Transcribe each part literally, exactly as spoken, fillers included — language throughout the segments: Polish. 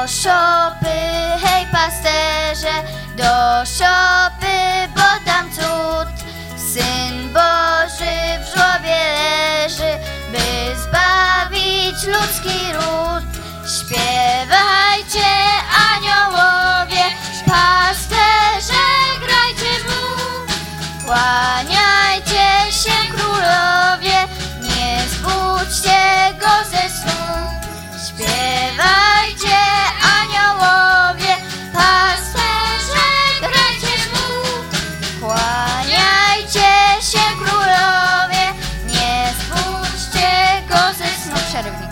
szopy, hej pasterze, do szopy, bo tam cud. Syn Boży w żłobie leży, by zbawić ludzki ród. Śpiewajcie, aniołowie, pasterze, grajcie mu. Kłaniajcie się, królowie, nie zbudźcie go ze snu. Śpiewajcie, aniołowie, pasterze, grajcie mu. Kłaniajcie się, królowie, nie zbudźcie go ze snu. Przerywnik.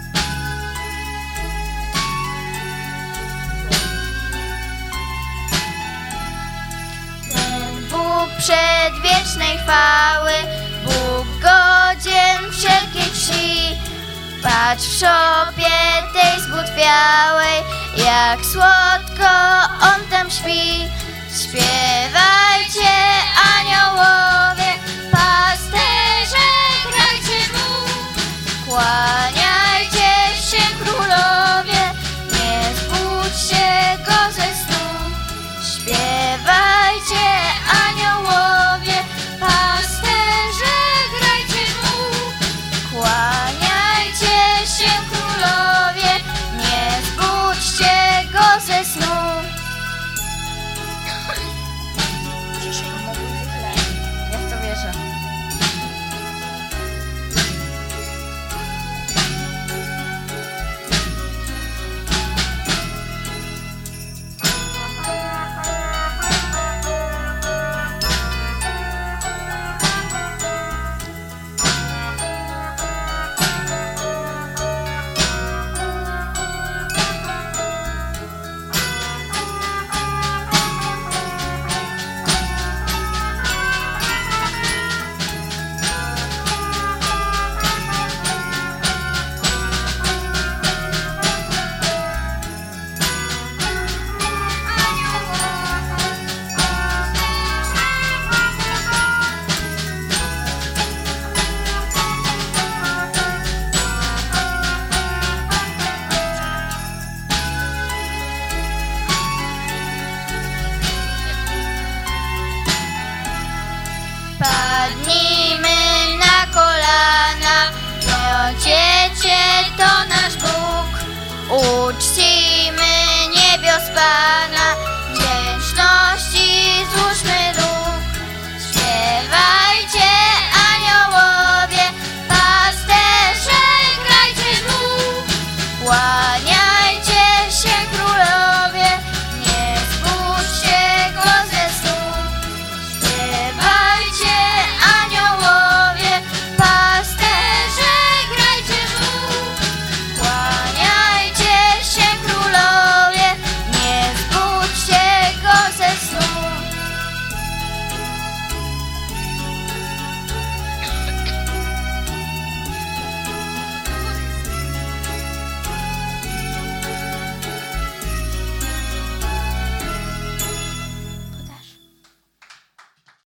Ten Bóg przedwiecznej chwały, Bóg godzien wszelkiej czci. Patrz w szopie tej zbutwiałej, jak słodko on tam śpi. Śpiewajcie, aniołowie, pasterze, grajcie mu. Kłaniajcie się, królowie, nie zbudźcie go ze snu. Śpiewajcie, aniołowie, pasterze, grajcie mu. Kłaniajcie się, królowie, nie zbudźcie go ze snu. Ja w to wierzę. Padnijmy na kolana, nie ojciecie, to nasz Bóg. Uczcijmy niebios Pana, wdzięczności złóżmy róg. Śpiewajcie, aniołowie, pasterze, grajcie mu.